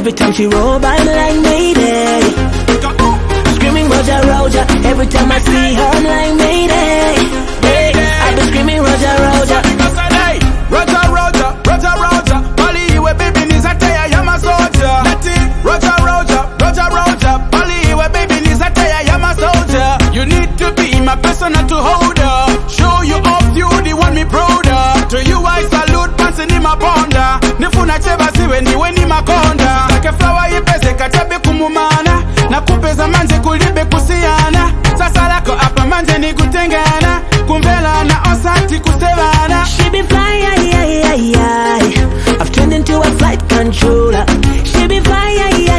every time she roll by me like Mayday. Screaming Roger, Roger, every time I see her I'm like Mayday. Hey, I've been screaming Roger, Roger. Roger, Roger, Roger, Roger. Bali iwe baby nizataya ya masoja. Roger, Roger, Roger, Roger. Bali iwe baby nizataya ya masoja. You need to be my personal to hold up. Show you off, you the one me proud of. To you I salute, pansi ni mabonda. Nifuna cheba siwe niwe ni makonda. Sake flower ipeze katabe kumumana. Na kupeza manje kulibe kusiana. Sasa lako apa manje ni kutengana. Kumvela na osati kusevana. She be fly, I've turned into a flight controller. She be fly,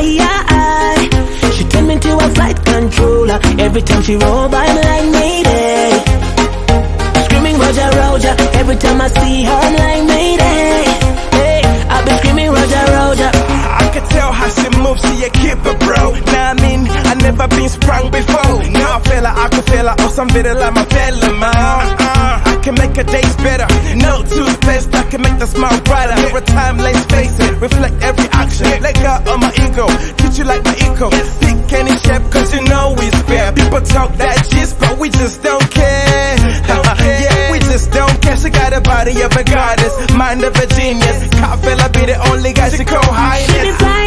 she turned me into a flight controller. Every time she roll by me like Mayday. Screaming Roger, Roger, every time I see her I'm like Mayday. Hey, I've been screaming Roger, Roger. I can tell how she moves, she a keeper, bro. Now I mean, I never been sprung before. Now I feel her, I can feel her, or some video like my fella, man. I can make her days better. No toothpaste, I can make the smile brighter. Every time, let's face it, reflect every action. Let go of my ego, treat you like my eco. Pick any shape, cause you know we spare. People talk that shit, but we just don't care. Yeah, we just don't care. She got a body of a goddess, mind of a genius. Can't feel I be the only guy she call highness. She be fly,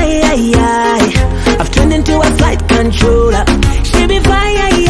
I've turned into a flight controller. She be fly,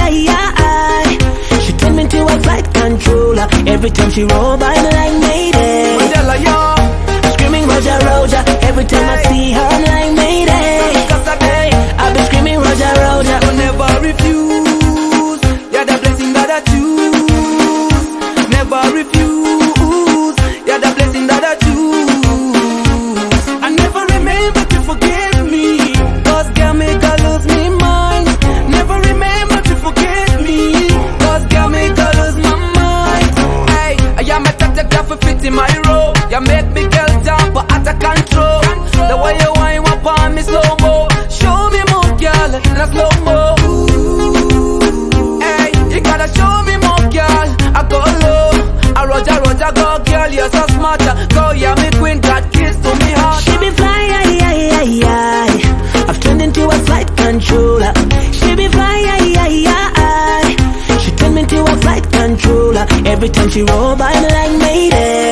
she turned me into a flight controller. Every time she roll by me like Mayday. Screaming Roger, Roger, every time I see her I'm like Mayday. I've been screaming Roger, Roger. I'll never refuse. You're the blessing that I choose. Never refuse. You're the blessing that I choose. I never remember to forgive me. Cause girl make her lose me mind. Never remember to forgive me. Cause girl make her lose my mind. Hey, I am a tactic for fit in my role. You make me girl down but out of control. The way you wind up on me slow mo. Show me more girl in a slow mo. Hey, you gotta show me more girl. I go low. I Roger, Roger, go girl, you're so smart. Go, yeah, me queen, got kiss to me heart. She be fly, I've turned into a flight controller. She be fly, she turned me into a flight controller. Every time she roll by me like Mayday.